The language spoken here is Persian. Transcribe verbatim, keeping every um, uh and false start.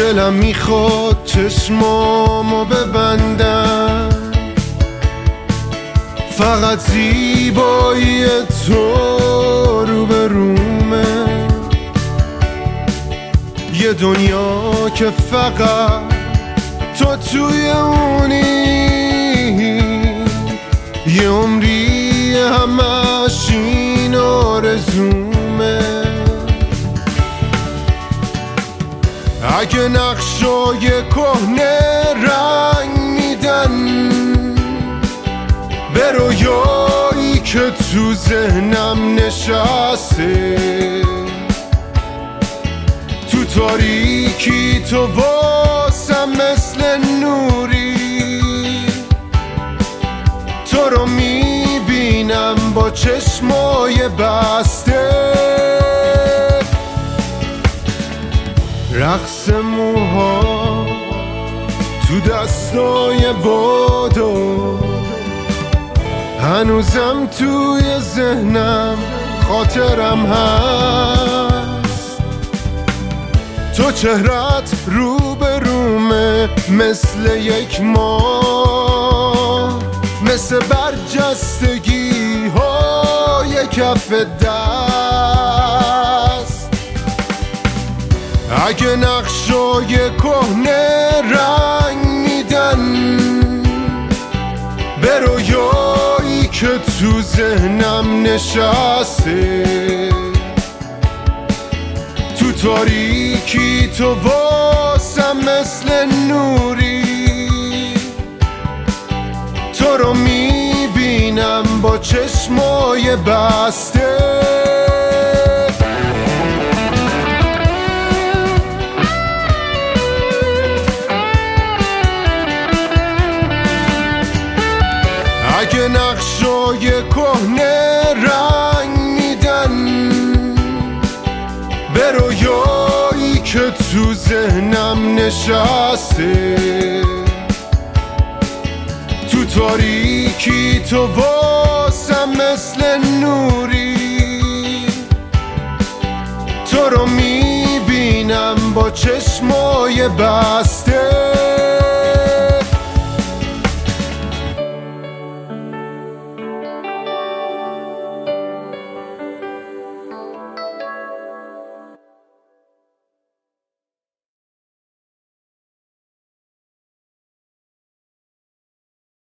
دلم میخواد چشمامو ببندم، فقط زیبایی تو رو به رومه، یه دنیا که فقط تو توی اونی، یه عمری همش این آرزومه. اگه نقشای کهنه رنگ میدن به رویایی که تو ذهنم نشسته، تو تاریکی تو واسم مثل نوری، تو رو میبینم با چشمای بسته، رقص موها تو دستای بادو، هنوزم توی ذهنم خاطرم هست، تو چهرت رو به رومه مثل یک ماه، مثل برجستگی های کف دست. اگه نقشای کهنه رنگ میدن به رویایی که تو ذهنم نشسته، تو تاریکی تو واسم مثل نوری، تو رو میبینم با چشمای بسته. اگه نقشای کهنه رنگ میدن به رویایی که تو ذهنم نشسته، تو تاریکی تو واسم مثل نوری، تو رو میبینم با چشمای بسته.